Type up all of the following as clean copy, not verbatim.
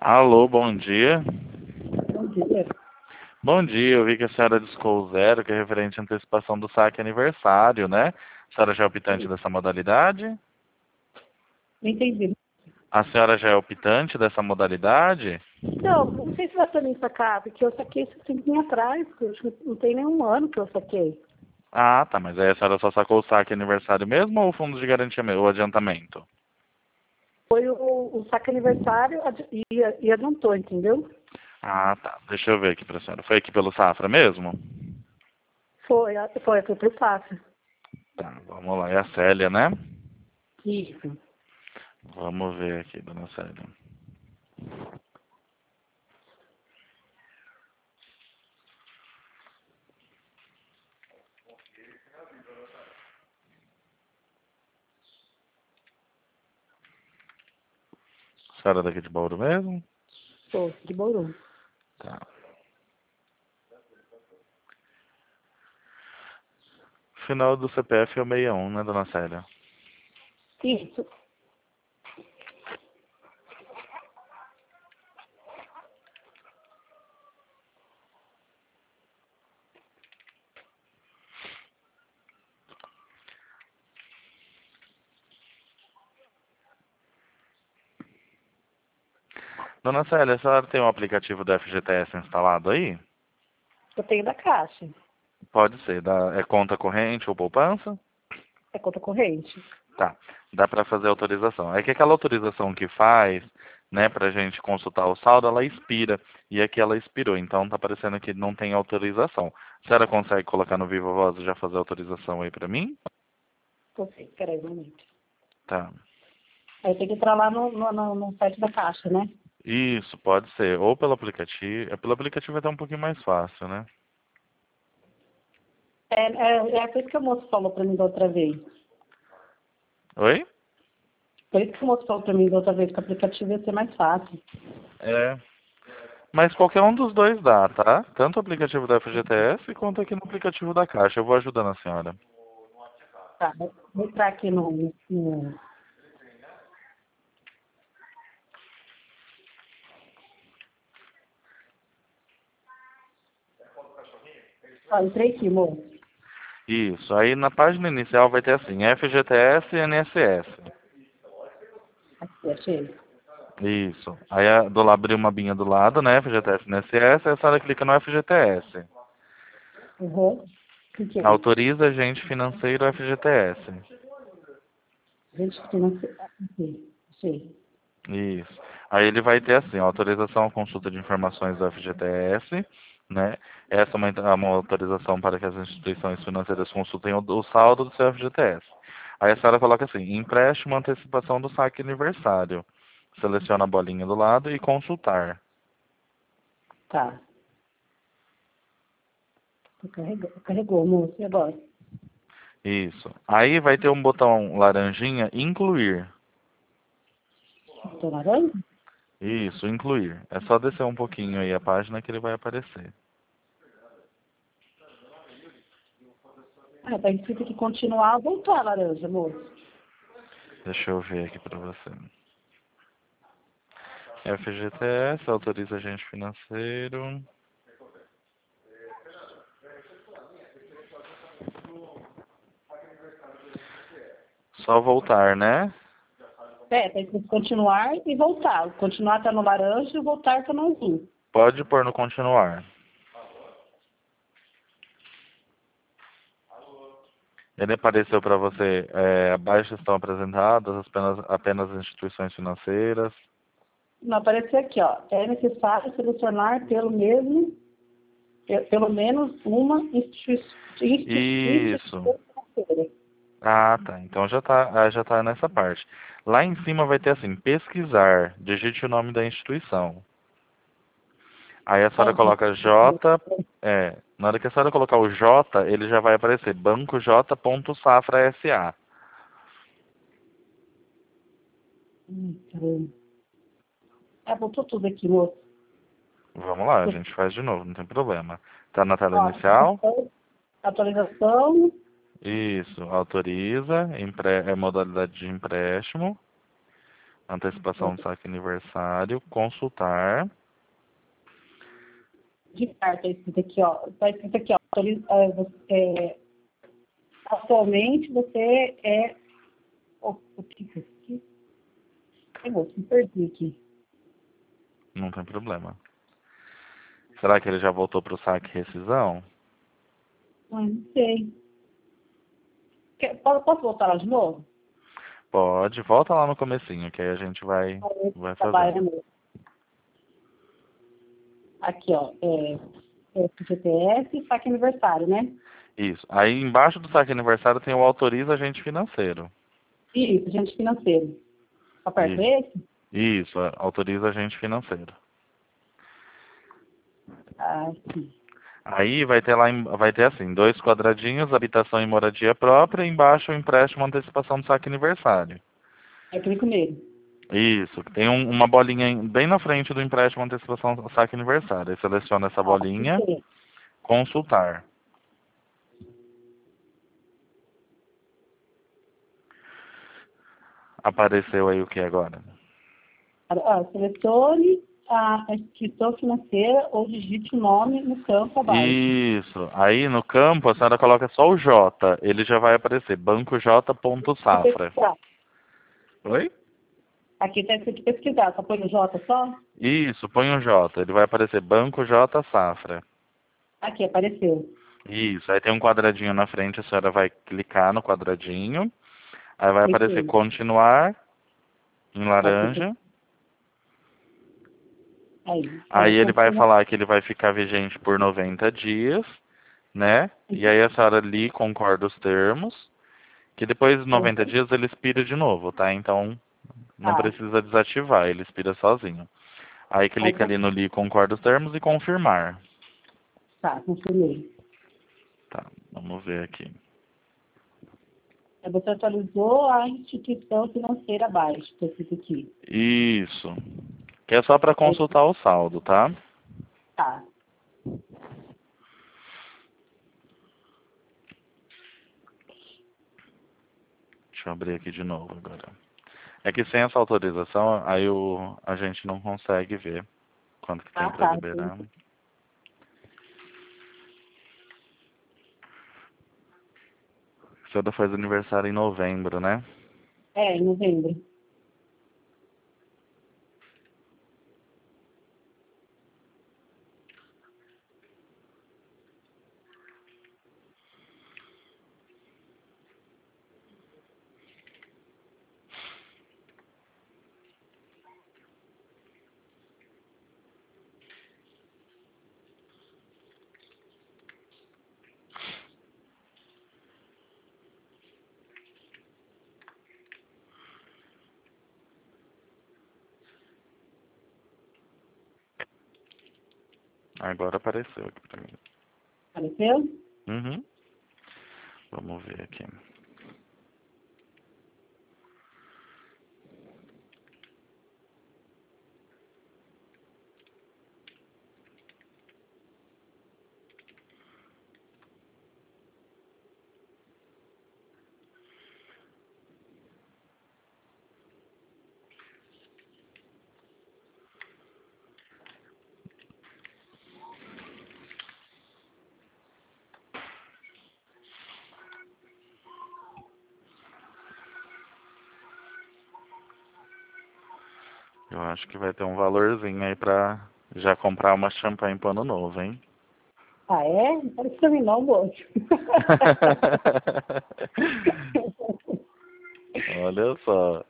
Alô, bom dia. Bom dia. Bom dia, eu vi que a senhora discou o zero, que é referente à antecipação do saque aniversário, né? A senhora já é optante dessa modalidade? Não entendi. A senhora já é optante dessa modalidade? Não sei se vai pra mim sacar, porque eu saquei isso 5 anos atrás, que eu acho que não tem nenhum ano que eu saquei. Ah, tá, mas aí a senhora só sacou o saque aniversário mesmo ou o fundo de garantia mesmo, o adiantamento? Foi o saque aniversário e adiantou, entendeu? Ah, tá, deixa eu ver aqui pra senhora. Foi aqui pelo Safra mesmo? Foi pro Safra. Tá, vamos lá, é a Célia, né? Isso. Vamos ver aqui, dona Célia. A senhora é daqui de Bauru mesmo? Foi, de Bauru. Tá. Final do CPF é o 61, né, dona Célia? Isso. Dona Célia, a senhora tem um aplicativo do FGTS instalado aí? Eu tenho da Caixa. Pode ser, é conta corrente ou poupança? É conta corrente. Tá, dá para fazer autorização. É que aquela autorização que faz, né, pra gente consultar o saldo, ela expira. E aqui ela expirou, então tá parecendo que não tem autorização. A senhora consegue colocar no Viva Voz e já fazer autorização aí pra mim? Sei, peraí, um momento. Tá. Aí tem que entrar lá no site da Caixa, né? Isso, pode ser. Ou pelo aplicativo. Pelo aplicativo é até um pouquinho mais fácil, né? É por isso que o moço falou pra mim da outra vez. Oi? Por isso que o moço falou pra mim da outra vez que o aplicativo ia ser mais fácil. É. Mas qualquer um dos dois dá, tá? Tanto o aplicativo da FGTS quanto aqui no aplicativo da Caixa. Eu vou ajudando a senhora. Tá, vou entrar aqui no. Ó, entrei aqui, moço. Isso. Aí na página inicial vai ter assim, FGTS e INSS. Aqui, achei. Isso. Aí do lado abrir uma abinha do lado, né? FGTS e INSS, aí a senhora clica no FGTS. Uhum. Cliquei. Autoriza agente financeiro FGTS. Gente, financeira. Aqui, achei. Isso. Aí ele vai ter assim, autorização à consulta de informações do FGTS, né? Essa é uma autorização para que as instituições financeiras consultem o saldo do seu FGTS. Aí a senhora coloca assim, empréstimo antecipação do saque aniversário. Seleciona a bolinha do lado e consultar. Tá. Carregou, moço. E agora? Isso. Aí vai ter um botão laranjinha, incluir. Tô laranja? Isso, incluir. É só descer um pouquinho aí a página que ele vai aparecer. Ah, tá escrito que continuar ou voltar laranja, moço. Deixa eu ver aqui para você. FGTS, autoriza agente financeiro. Só voltar, né? Tá escrito continuar e voltar. O continuar tá no laranja e o voltar tá no azul. Pode pôr no continuar. Ele apareceu para você, abaixo estão apresentadas apenas instituições financeiras. Não apareceu aqui, ó. É necessário selecionar pelo menos uma Isso. instituição financeira. Ah, tá. Então já tá nessa parte. Lá em cima vai ter assim, pesquisar. Digite o nome da instituição. Aí a senhora coloca J, na hora que a senhora colocar o J, ele já vai aparecer Banco J. Safra SA. Caramba. Botou tudo aqui, moço. Vamos lá, a gente faz de novo, não tem problema. Tá na tela Ó, inicial? atualização. Isso, autoriza, modalidade de empréstimo. Antecipação do saque aniversário, consultar. De carta, escrito aqui, ó. Tá escrito aqui, ó. Atualmente você é. O que é isso aqui? Eu vou me perdi aqui. Não tem problema. Será que ele já voltou para o saque e rescisão? Não sei. Posso voltar lá de novo? Pode, volta lá no comecinho, que aí a gente vai fazendo. Aqui, ó. FGTS, saque aniversário, né? Isso. Aí embaixo do saque aniversário tem o autoriza agente financeiro. Isso, agente financeiro. Aperto Isso. esse? Isso, autoriza agente financeiro. Aqui. Aí vai ter lá, vai ter assim, 2 quadradinhos, habitação e moradia própria, e embaixo o empréstimo antecipação do saque aniversário. Eu clico nele. Isso, tem uma bolinha bem na frente do empréstimo antecipação do saque aniversário. Aí seleciona essa bolinha, Cliquei. consultar. Apareceu aí o que agora? Selecione a instituição financeira ou digite o nome no campo abaixo. Isso. Aí no campo a senhora coloca só o J. Ele já vai aparecer. Banco J. Safra. Oi? Aqui está escrito pesquisar. Só põe o J só? Isso, põe o J. Ele vai aparecer Banco J. Safra. Aqui, apareceu. Isso. Aí tem um quadradinho na frente. A senhora vai clicar no quadradinho. Aí vai aparecer Cliquei. continuar em Aqui, laranja. Aí aí ele vai continua. falar que ele vai ficar vigente por 90 dias, né? E aí a senhora ali concorda os termos, que depois de 90 dias ele expira de novo, tá? Então não Tá. precisa desativar, ele expira sozinho. Aí clica ali no li concorda os termos e confirmar. Tá, confirmei. Tá, vamos ver aqui. Aí você atualizou a instituição financeira abaixo, está escrito aqui. Isso. Que é só para consultar o saldo, tá? Tá. Deixa eu abrir aqui de novo agora. É que sem essa autorização, aí a gente não consegue ver quanto que tem para Tá. liberar. A senhora faz aniversário em novembro, né? Em novembro. Agora apareceu aqui pra mim. Apareceu? Uhum. Vamos ver aqui. Eu acho que vai ter um valorzinho aí pra já comprar uma champanhe pro ano novo, hein? Não parece pra mim não, moço. Olha só.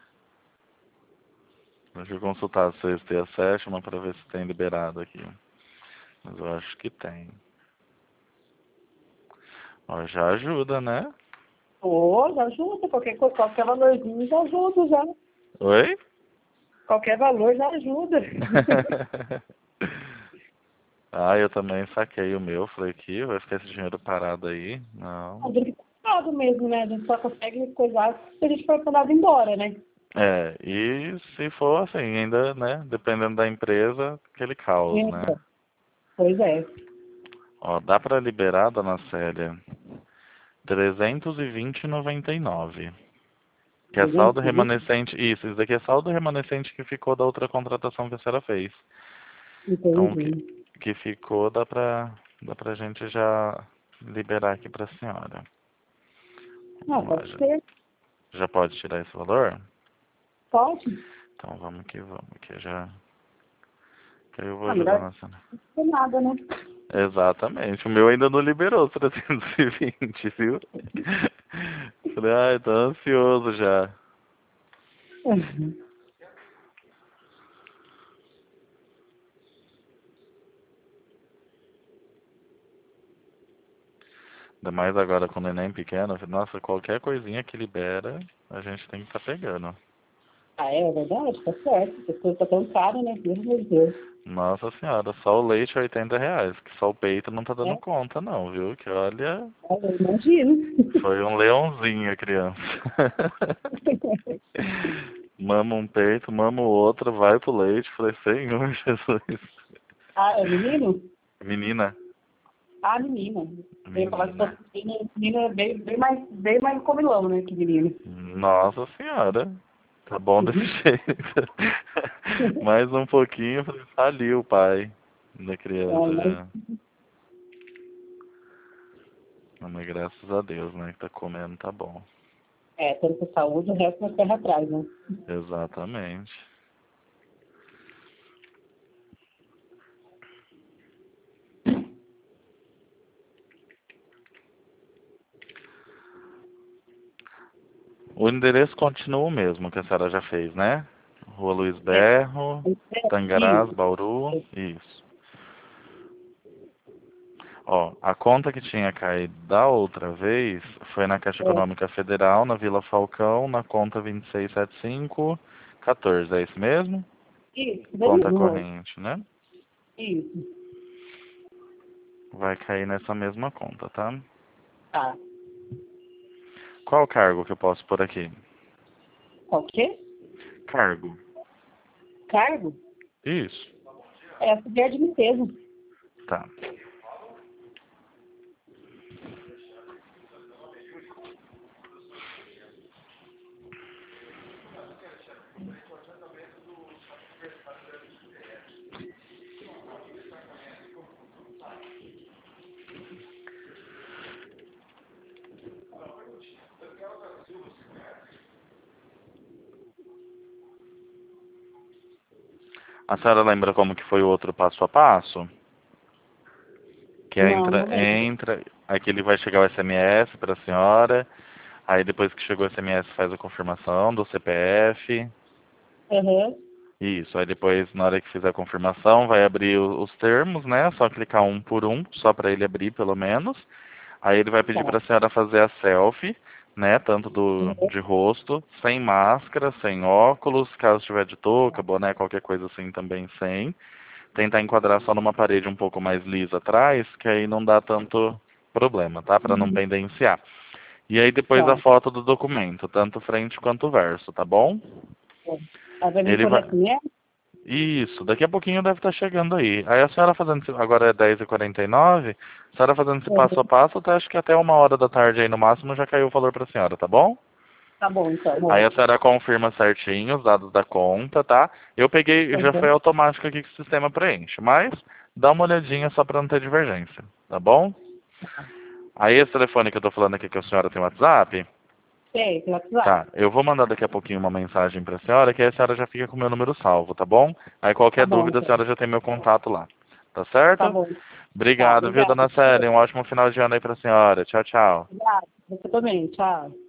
Deixa eu consultar a sexta e a sétima pra ver se tem liberado aqui. Mas eu acho que tem. Ó, já ajuda, né? Já ajuda. Qualquer valorzinho já ajuda, já. Oi? Qualquer valor já ajuda. Ah, eu também saquei o meu. Falei que vai ficar esse dinheiro parado aí. Não. Complicado mesmo, né? A gente só consegue coisar se a gente for mandado embora, né? É, e se for assim, ainda, né, dependendo da empresa, aquele caos, né? Pois é. Ó, dá pra liberar, dona Célia, 320,99. Que é saldo remanescente, isso daqui é saldo remanescente que ficou da outra contratação que a senhora fez. Então, Entendi. que ficou, dá pra gente já liberar aqui pra senhora. Ah, Vamos lá, pode ser. já pode tirar esse valor? Pode. Então vamos que já. Que eu vou Ah, ajudar melhor na senhora. não ter nada, né? Exatamente. O meu ainda não liberou os 320, viu? Falei, ai, tô ansioso já. Uhum. Ainda mais agora com o neném pequeno. Nossa, qualquer coisinha que libera, a gente tem que estar pegando. Ah, é verdade? Tá certo. As coisas tá tão caro, né? Pelo amor de Deus. Nossa senhora, só o leite R$ 80, que só o peito não tá dando É, conta não, viu? Que olha, eu imagino. foi um leãozinho a criança. Mama um peito, mama o outro, vai pro leite. Falei, Senhor Jesus. Ah, é menino? Menina, Ah, menina. Eu ia falar que menina. fosse menino, menino é bem mais comilão, né, que menino. Nossa senhora, tá bom desse jeito. Mais um pouquinho, falei, faliu o pai da Ah, criança mas, já. Mas graças a Deus, né, que tá comendo, tá bom. tendo com saúde, o resto vai terra atrás, né? Exatamente. O endereço continua o mesmo que a senhora já fez, né? Rua Luiz É, Berro, Tangarás, isso. Bauru, isso. Ó, a conta que tinha caído da outra vez foi na Caixa É, Econômica Federal, na Vila Falcão, na conta 267514. É isso mesmo? isso, daí Conta mesmo, moço. corrente, né? Isso. Vai cair nessa mesma conta, tá? Tá. Qual cargo que eu posso pôr aqui? Qual quê? Cargo. Cargo? Isso. É auxiliar de limpeza. Tá. A senhora lembra como que foi o outro passo a passo? Que Não, não lembro. aqui ele vai chegar o SMS para a senhora, aí depois que chegou o SMS faz a confirmação do CPF, Aham. isso, aí depois na hora que fizer a confirmação vai abrir os termos, né, só clicar um por um, só para ele abrir pelo menos, aí ele vai pedir Tá. para a senhora fazer a selfie, né, tanto Aham. de rosto, sem máscara, sem óculos, caso tiver de touca, boné, qualquer coisa assim também sem. Tentar enquadrar só numa parede um pouco mais lisa atrás, que aí não dá tanto problema, tá? Para não Uhum. pendenciar. E aí depois a Tá. foto do documento, tanto frente quanto verso, tá bom? Ela vai vir Ele por vai. SMS? Isso, daqui a pouquinho deve estar chegando aí. Aí a senhora fazendo, agora é 10h49, a senhora fazendo esse passo a Aham. passo, acho que até 1 hora da tarde aí no máximo já caiu o valor pra senhora, tá bom? Tá bom, então, Aí a moço. senhora confirma certinho os dados da conta, tá? Eu peguei, já foi Aham. automático aqui que o sistema preenche, mas dá uma olhadinha só pra não ter divergência, tá bom? Aí esse telefone que eu tô falando aqui que a senhora tem WhatsApp, Sei, tem WhatsApp. tá? Eu vou mandar daqui a pouquinho uma mensagem pra senhora, que aí a senhora já fica com o meu número salvo, tá bom? Aí Tá qualquer bom, dúvida a então. senhora já tem meu contato lá, tá Tá certo? bom. Tá, Obrigado, viu, obrigada. dona Célia? Um ótimo final de ano aí pra senhora. Tchau, tchau. Obrigada. Você também. Tchau.